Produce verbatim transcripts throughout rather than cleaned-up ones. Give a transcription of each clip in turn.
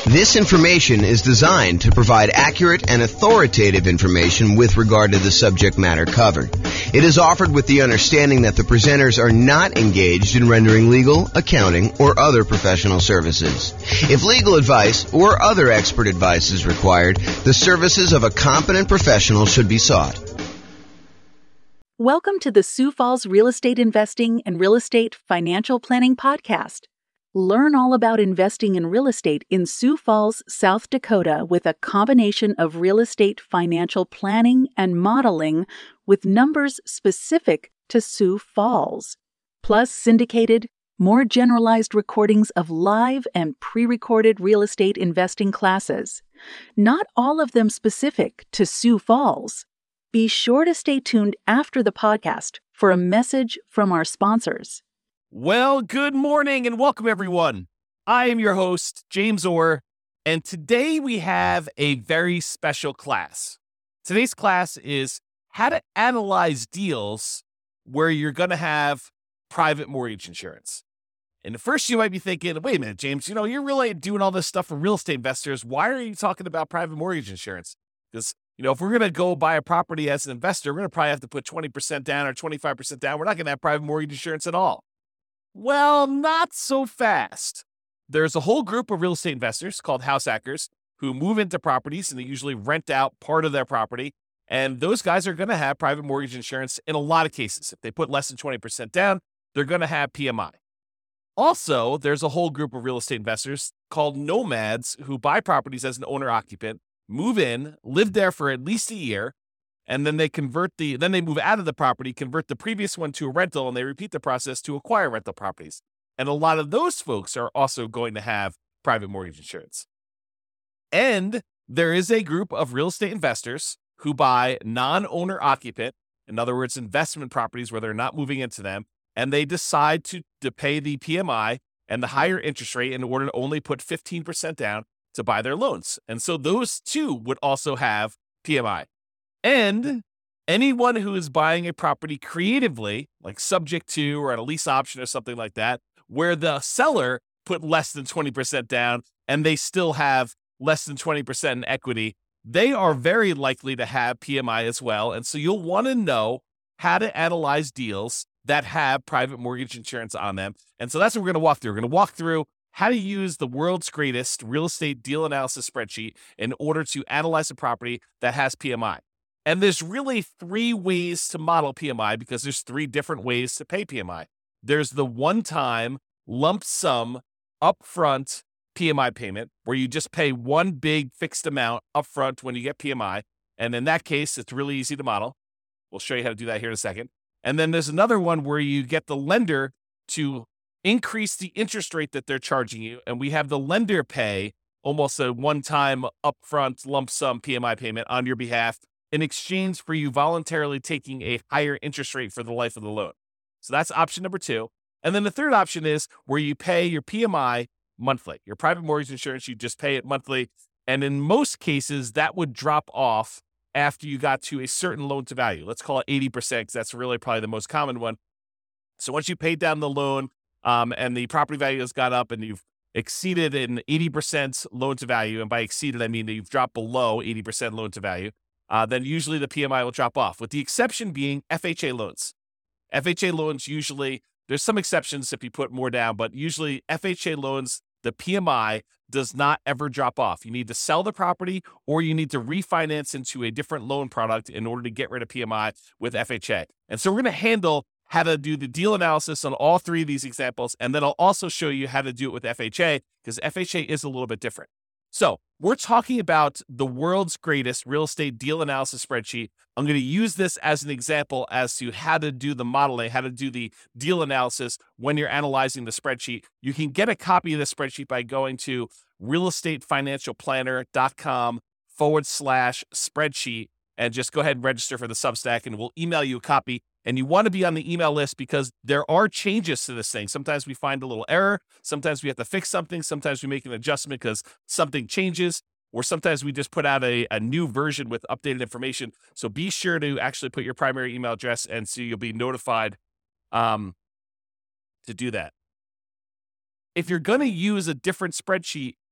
This information is designed to provide accurate and authoritative information with regard to the subject matter covered. It is offered with the understanding that the presenters are not engaged in rendering legal, accounting, or other professional services. If legal advice or other expert advice is required, the services of a competent professional should be sought. Welcome to the Sioux Falls Real Estate Investing and Real Estate Financial Planning Podcast. Learn all about investing in real estate in Sioux Falls, South Dakota with a combination of real estate financial planning and modeling with numbers specific to Sioux Falls, plus syndicated, more generalized recordings of live and pre-recorded real estate investing classes, not all of them specific to Sioux Falls. Be sure to stay tuned after the podcast for a message from our sponsors. Well, good morning and welcome, everyone. I am your host, James Orr, and today we have a very special class. Today's class is how to analyze deals where you're going to have private mortgage insurance. And at first you might be thinking, wait a minute, James, you know, you're really doing all this stuff for real estate investors. Why are you talking about private mortgage insurance? Because, you know, if we're going to go buy a property as an investor, we're going to probably have to put twenty percent down or twenty-five percent down. We're not going to have private mortgage insurance at all. Well, not so fast. There's a whole group of real estate investors called house hackers who move into properties and they usually rent out part of their property. And those guys are going to have private mortgage insurance in a lot of cases. If they put less than twenty percent down, they're going to have P M I. Also, there's a whole group of real estate investors called nomads who buy properties as an owner-occupant, move in, live there for at least a year, and then they convert the, then they move out of the property, convert the previous one to a rental, and they repeat the process to acquire rental properties. And a lot of those folks are also going to have private mortgage insurance. And there is a group of real estate investors who buy non-owner occupant, in other words, investment properties where they're not moving into them, and they decide to, to pay the P M I and the higher interest rate in order to only put fifteen percent down to buy their loans. And so those too would also have P M I. And anyone who is buying a property creatively, like subject to or at a lease option or something like that, where the seller put less than twenty percent down and they still have less than twenty percent in equity, they are very likely to have P M I as well. And so you'll want to know how to analyze deals that have private mortgage insurance on them. And so that's what we're going to walk through. We're going to walk through how to use the world's greatest real estate deal analysis spreadsheet in order to analyze a property that has P M I. And there's really three ways to model P M I because there's three different ways to pay P M I. There's the one-time lump sum upfront P M I payment where you just pay one big fixed amount upfront when you get P M I. And in that case, it's really easy to model. We'll show you how to do that here in a second. And then there's another one where you get the lender to increase the interest rate that they're charging you. And we have the lender pay almost a one-time upfront lump sum P M I payment on your behalf in exchange for you voluntarily taking a higher interest rate for the life of the loan. So that's option number two. And then the third option is where you pay your P M I monthly. Your private mortgage insurance, you just pay it monthly. And in most cases, that would drop off after you got to a certain loan to value. Let's call it eighty percent because that's really probably the most common one. So once you paid down the loan um, and the property value has gone up and you've exceeded an eighty percent loan to value, and by exceeded, I mean that you've dropped below eighty percent loan to value, Uh, then usually the P M I will drop off, with the exception being F H A loans. F H A loans usually, there's some exceptions if you put more down, but usually F H A loans, the P M I does not ever drop off. You need to sell the property or you need to refinance into a different loan product in order to get rid of P M I with F H A. And so we're going to handle how to do the deal analysis on all three of these examples, and then I'll also show you how to do it with F H A because F H A is a little bit different. So we're talking about the world's greatest real estate deal analysis spreadsheet. I'm going to use this as an example as to how to do the modeling, how to do the deal analysis when you're analyzing the spreadsheet. You can get a copy of the spreadsheet by going to realestatefinancialplanner.com forward slash spreadsheet and just go ahead and register for the Substack and we'll email you a copy. And you want to be on the email list because there are changes to this thing. Sometimes we find a little error. Sometimes we have to fix something. Sometimes we make an adjustment because something changes. Or sometimes we just put out a, a new version with updated information. So be sure to actually put your primary email address and so you'll be notified um, to do that. If you're going to use a different spreadsheet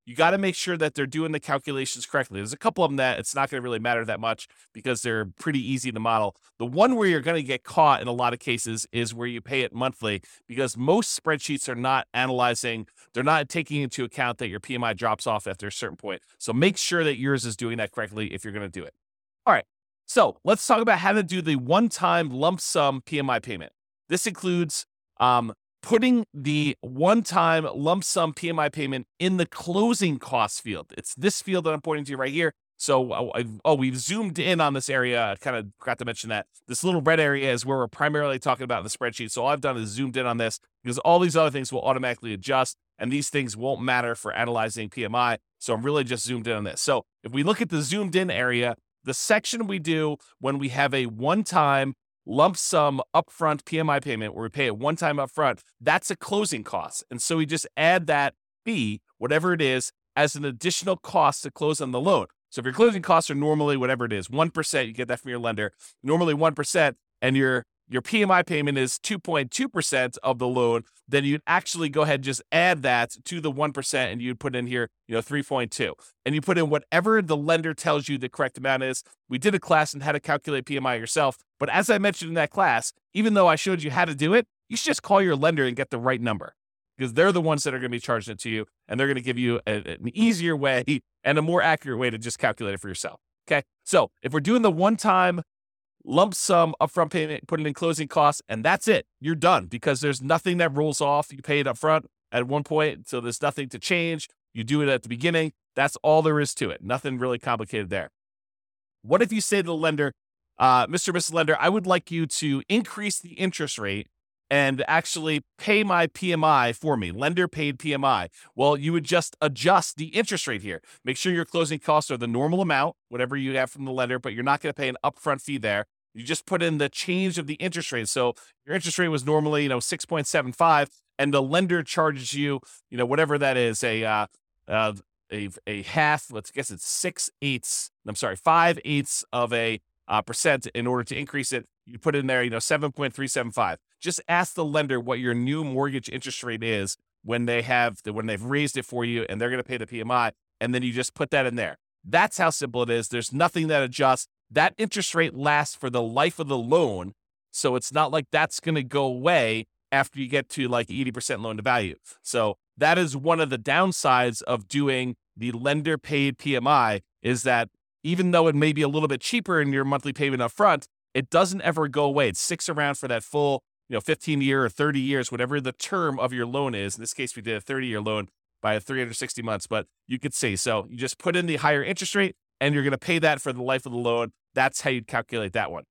you got to make sure that they're doing the calculations correctly. There's a couple of them that it's not going to really matter that much because they're pretty easy to model. The one where you're going to get caught in a lot of cases is where you pay it monthly, because most spreadsheets are not analyzing, they're not taking into account that your P M I drops off after a certain point. So make sure that yours is doing that correctly if you're going to do it. All right. So let's talk about how to do the one-time lump sum P M I payment. This includes um, putting the one-time lump sum P M I payment in the closing costs field. It's this field that I'm pointing to right here. So, uh, oh, we've zoomed in on this area. I kind of forgot to mention that. This little red area is where we're primarily talking about in the spreadsheet. So all I've done is zoomed in on this because all these other things will automatically adjust, and these things won't matter for analyzing P M I. So I'm really just zoomed in on this. So if we look at the zoomed in area, the section we do when we have a one-time lump sum upfront P M I payment where we pay it one time upfront, that's a closing cost. And so we just add that fee, whatever it is, as an additional cost to close on the loan. So if your closing costs are normally whatever it is, one percent, you get that from your lender, normally one percent, and your your P M I payment is two point two percent of the loan, then you'd actually go ahead and just add that to the one percent, and you'd put in here, you know, three point two. And you put in whatever the lender tells you the correct amount is. We did a class on how to calculate P M I yourself, but as I mentioned in that class, even though I showed you how to do it, you should just call your lender and get the right number, because they're the ones that are going to be charging it to you, and they're going to give you a, an easier way and a more accurate way to just calculate it for yourself. Okay, so if we're doing the one-time lump sum upfront payment, put it in closing costs, and that's it. You're done, because there's nothing that rolls off. You pay it upfront at one point, so there's nothing to change. You do it at the beginning. That's all there is to it. Nothing really complicated there. What if you say to the lender, uh, Mister or Missus Lender, I would like you to increase the interest rate and actually pay my P M I for me, lender paid P M I. Well, you would just adjust the interest rate here. Make sure your closing costs are the normal amount, whatever you have from the lender, but you're not going to pay an upfront fee there. You just put in the change of the interest rate. So your interest rate was normally, you know, six point seven five, and the lender charges you, you know, whatever that is, a uh, uh, a a half. Let's guess it's six eighths. I'm sorry, five eighths of a uh, percent in order to increase it. You put in there, you know, seven point three seven five. Just ask the lender what your new mortgage interest rate is when they have the, when they've raised it for you, and they're going to pay the P M I, and then you just put that in there. That's how simple it is. There's nothing that adjusts. That interest rate lasts for the life of the loan, so it's not like that's going to go away after you get to like eighty percent loan to value. So that is one of the downsides of doing the lender paid P M I, is that even though it may be a little bit cheaper in your monthly payment up front, it doesn't ever go away. It sticks around for that full, you know, fifteen year or thirty years, whatever the term of your loan is. In this case, we did a thirty year loan by three hundred sixty months, but you could say, so you just put in the higher interest rate and you're going to pay that for the life of the loan. That's how you'd calculate that one.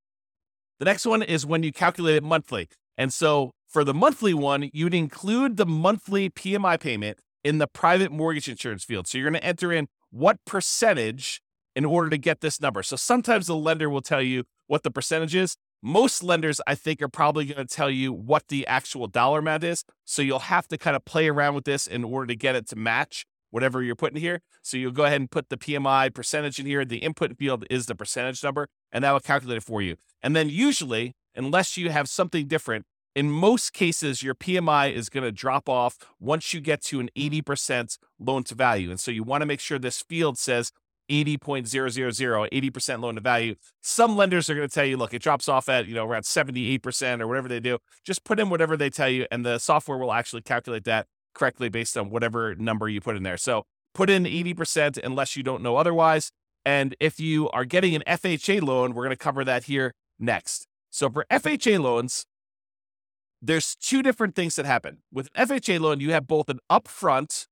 The next one is when you calculate it monthly. And so for the monthly one, you'd include the monthly P M I payment in the private mortgage insurance field. So you're going to enter in what percentage in order to get this number. So sometimes the lender will tell you what the percentage is. Most lenders, I think, are probably going to tell you what the actual dollar amount is. So you'll have to kind of play around with this in order to get it to match whatever you're putting here. So you'll go ahead and put the P M I percentage in here. The input field is the percentage number, and that will calculate it for you. And then usually, unless you have something different, in most cases, your P M I is going to drop off once you get to an eighty percent loan to value. And so you want to make sure this field says eighty point zero zero zero, eighty percent loan to value. Some lenders are going to tell you, look, it drops off at, you know, around seventy-eight percent or whatever they do. Just put in whatever they tell you, and the software will actually calculate that correctly based on whatever number you put in there. So put in eighty percent unless you don't know otherwise. And if you are getting an F H A loan, we're going to cover that here next. So for F H A loans, there's two different things that happen. With an F H A loan, you have both an upfront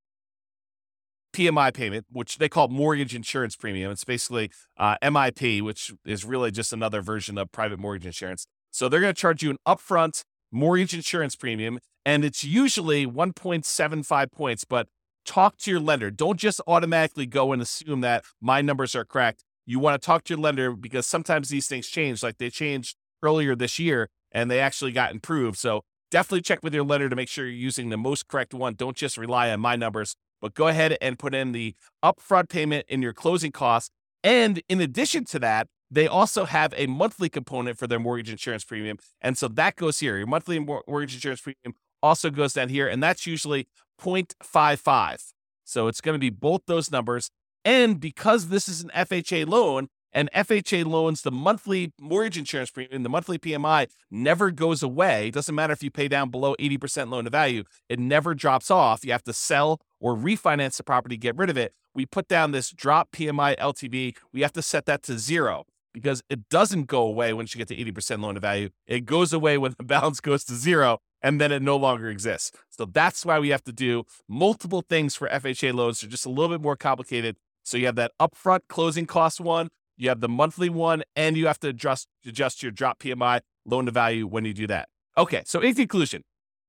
P M I payment, which they call mortgage insurance premium. It's basically uh, M I P, which is really just another version of private mortgage insurance. So they're going to charge you an upfront mortgage insurance premium, and it's usually one point seven five points, but talk to your lender. Don't just automatically go and assume that my numbers are correct. You want to talk to your lender, because sometimes these things change. Like they changed earlier this year and they actually got improved. So definitely check with your lender to make sure you're using the most correct one. Don't just rely on my numbers, but go ahead and put in the upfront payment in your closing costs. And in addition to that, they also have a monthly component for their mortgage insurance premium. And so that goes here. Your monthly mortgage insurance premium also goes down here, and that's usually zero point five five. So it's going to be both those numbers. And because this is an F H A loan, and F H A loans, the monthly mortgage insurance premium, the monthly P M I never goes away. It doesn't matter if you pay down below eighty percent loan to value. It never drops off. You have to sell or refinance the property, get rid of it. We put down this drop P M I L T V. We have to set that to zero because it doesn't go away once you get to eighty percent loan to value. It goes away when the balance goes to zero, and then it no longer exists. So that's why we have to do multiple things for F H A loans. They're just a little bit more complicated. So you have that upfront closing cost one, you have the monthly one, and you have to adjust, adjust your drop P M I loan to value when you do that. Okay, so in conclusion,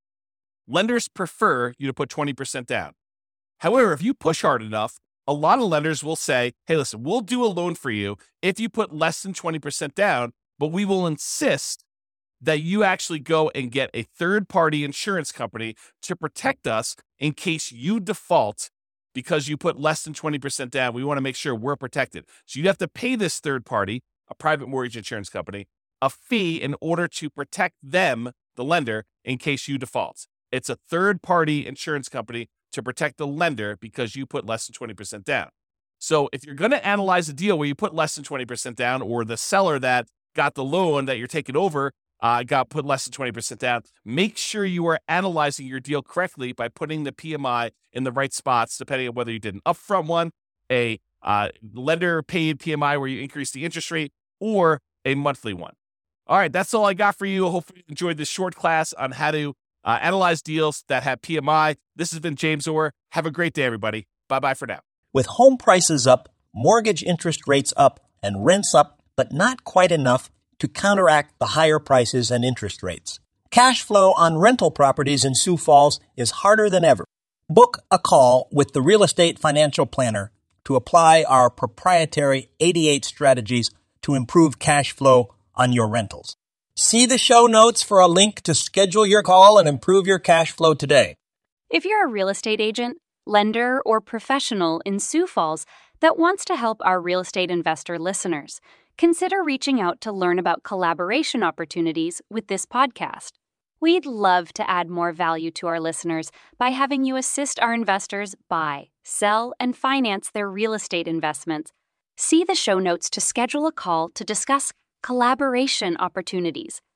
lenders prefer you to put twenty percent down. However, if you push hard enough, a lot of lenders will say, hey, listen, we'll do a loan for you if you put less than twenty percent down, but we will insist that you actually go and get a third-party insurance company to protect us in case you default because you put less than twenty percent down. We want to make sure we're protected. So you'd have to pay this third party, a private mortgage insurance company, a fee in order to protect them, the lender, in case you default. It's a third-party insurance company to protect the lender because you put less than twenty percent down. So if you're going to analyze a deal where you put less than twenty percent down, or the seller that got the loan that you're taking over uh, got put less than twenty percent down, make sure you are analyzing your deal correctly by putting the P M I in the right spots, depending on whether you did an upfront one, a uh, lender paid P M I where you increase the interest rate, or a monthly one. All right, that's all I got for you. Hopefully you enjoyed this short class on how to uh, analyze deals that have P M I. This has been James Orr. Have a great day, everybody. Bye-bye for now. With home prices up, mortgage interest rates up, and rents up, but not quite enough to counteract the higher prices and interest rates. Cash flow on rental properties in Sioux Falls is harder than ever. Book a call with the Real Estate Financial Planner to apply our proprietary eighty-eight strategies to improve cash flow on your rentals. See the show notes for a link to schedule your call and improve your cash flow today. If you're a real estate agent, lender, or professional in Sioux Falls that wants to help our real estate investor listeners, consider reaching out to learn about collaboration opportunities with this podcast. We'd love to add more value to our listeners by having you assist our investors buy, sell, and finance their real estate investments. See the show notes to schedule a call to discuss collaboration opportunities.